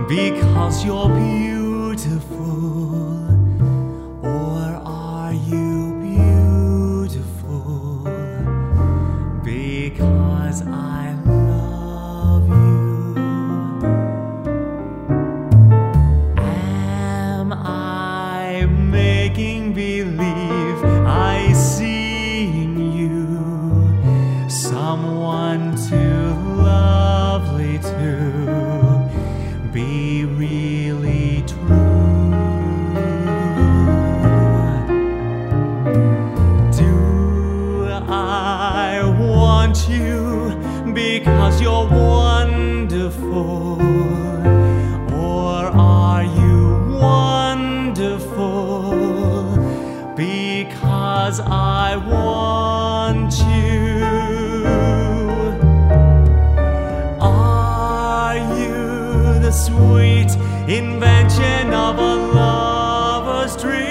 because you're beautiful? Or are you beautiful because I love you? Am I making believe I see in you someone too lovely to be really true? Do I want you because you're wonderful? Or are you wonderful because I want you? Are you the sweet invention of a lover's dream?